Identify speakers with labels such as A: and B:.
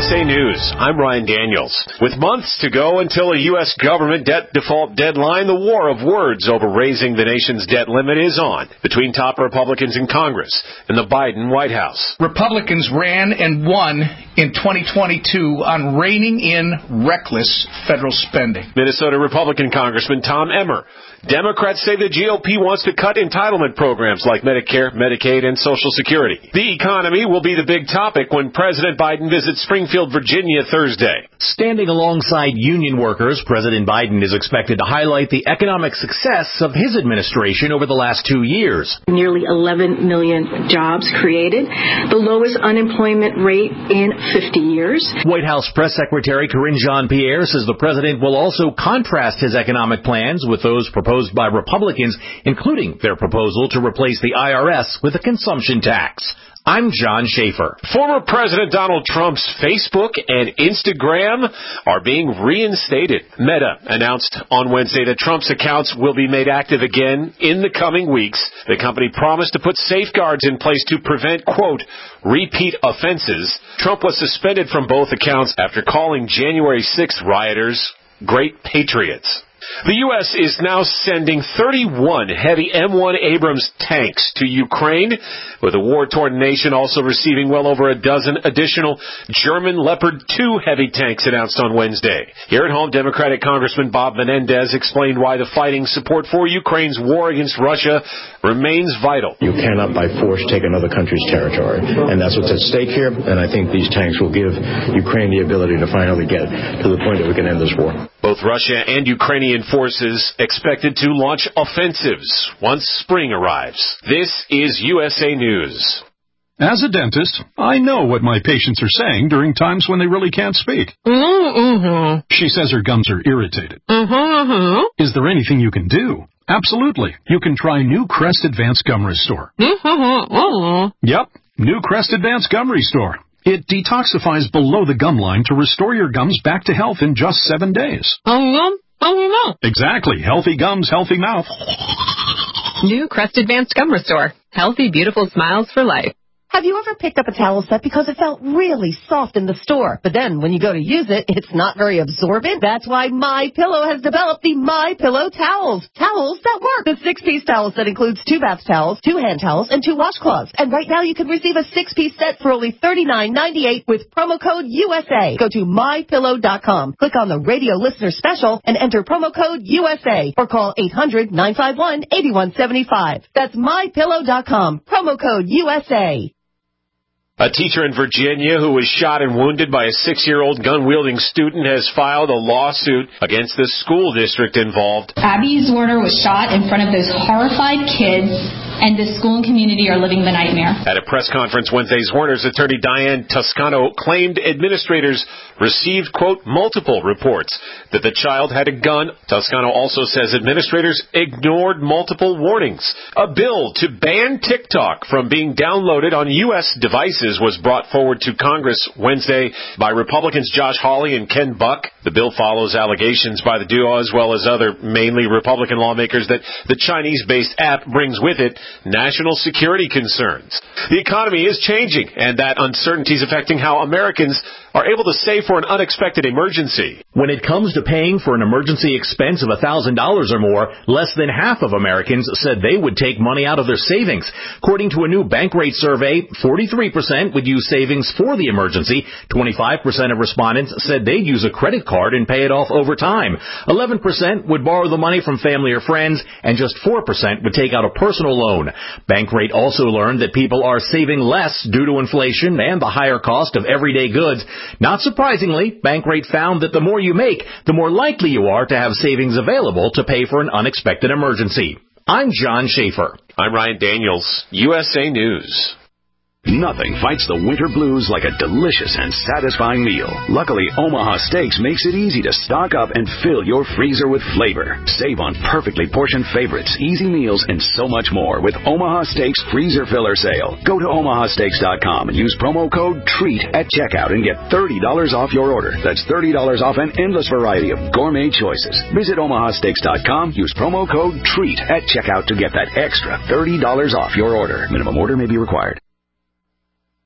A: USA News, I'm Ryan Daniels. With months to go until a U.S. government debt default deadline, the war of words over raising the nation's debt limit is on between top Republicans in Congress and the Biden White House.
B: Republicans ran and won in 2022 on reining in reckless federal spending.
A: Minnesota Republican Congressman Tom Emmer. Democrats say the GOP wants to cut entitlement programs like Medicare, Medicaid, and Social Security. The economy will be the big topic when President Biden visits Springfield, Virginia Thursday.
C: Standing alongside union workers, President Biden is expected to highlight the economic success of his administration over the last 2 years.
D: Nearly 11 million jobs created, the lowest unemployment rate in 50 years.
C: White House Press Secretary Karine Jean-Pierre says the president will also contrast his economic plans with those proposed by Republicans, including their proposal to replace the IRS with a consumption tax. I'm John Schaefer.
A: Former President Donald Trump's Facebook and Instagram are being reinstated. Meta announced on Wednesday that Trump's accounts will be made active again in the coming weeks. The company promised to put safeguards in place to prevent, quote, repeat offenses. Trump was suspended from both accounts after calling January 6th rioters great patriots. The U.S. is now sending 31 heavy M1 Abrams tanks to Ukraine, with a war-torn nation also receiving well over a dozen additional German Leopard 2 heavy tanks announced on Wednesday. Here at home, Democratic Congressman Bob Menendez explained why the fighting support for Ukraine's war against Russia remains vital.
E: You cannot by force take another country's territory, and that's what's at stake here, and I think these tanks will give Ukraine the ability to finally get to the point that we can end this war.
A: Both Russia and Ukrainian forces expected to launch offensives once spring arrives. This is USA News.
F: As a dentist, I know what my patients are saying during times when they really can't speak. She says her gums are irritated. Is there anything you can do? Absolutely. You can try New Crest Advanced Gum Restore. Yep, New Crest Advanced Gum Restore. It detoxifies below the gum line to restore your gums back to health in just 7 days. Exactly. Healthy gums, healthy mouth.
G: New Crest Advanced Gum Restore. Healthy, beautiful smiles for life.
H: Have you ever picked up a towel set because it felt really soft in the store, but then when you go to use it, it's not very absorbent? That's why MyPillow has developed the MyPillow towels. Towels that work. The 6-piece towel set includes 2 bath towels, 2 hand towels, and 2 washcloths. And right now you can receive a 6-piece set for only $39.98 with promo code USA. Go to MyPillow.com. Click on the radio listener special and enter promo code USA or call 800-951-8175. That's MyPillow.com. Promo code USA.
A: A teacher in Virginia who was shot and wounded by a 6-year-old gun-wielding student has filed a lawsuit against the school district involved.
I: Abby Zorner was shot in front of those horrified kids, and the school and community are living the nightmare. At
A: a press conference Wednesday, Zorner's attorney Diane Toscano claimed administrators received, quote, multiple reports that the child had a gun. Toscano also says administrators ignored multiple warnings. A bill to ban TikTok from being downloaded on U.S. devices was brought forward to Congress Wednesday by Republicans Josh Hawley and Ken Buck. The bill follows allegations by the duo as well as other mainly Republican lawmakers that the Chinese-based app brings with it national security concerns. The economy is changing, and that uncertainty is affecting how Americans are able to save for an unexpected emergency.
C: When it comes to paying for an emergency expense of $1,000 or more, less than half of Americans said they would take money out of their savings. According to a new Bankrate survey, 43% would use savings for the emergency. 25% of respondents said they'd use a credit card and pay it off over time. 11% would borrow the money from family or friends, and just 4% would take out a personal loan. Bankrate also learned that people are saving less due to inflation and the higher cost of everyday goods. Not surprisingly, Bankrate found that the more you make, the more likely you are to have savings available to pay for an unexpected emergency. I'm John Schaefer.
A: I'm Ryan Daniels, USA News.
J: Nothing fights the winter blues like a delicious and satisfying meal. Luckily, Omaha Steaks makes it easy to stock up and fill your freezer with flavor. Save on perfectly portioned favorites, easy meals, and so much more with Omaha Steaks Freezer Filler Sale. Go to omahasteaks.com and use promo code TREAT at checkout and get $30 off your order. That's $30 off an endless variety of gourmet choices. Visit omahasteaks.com, use promo code TREAT at checkout to get that extra $30 off your order. Minimum order may be required.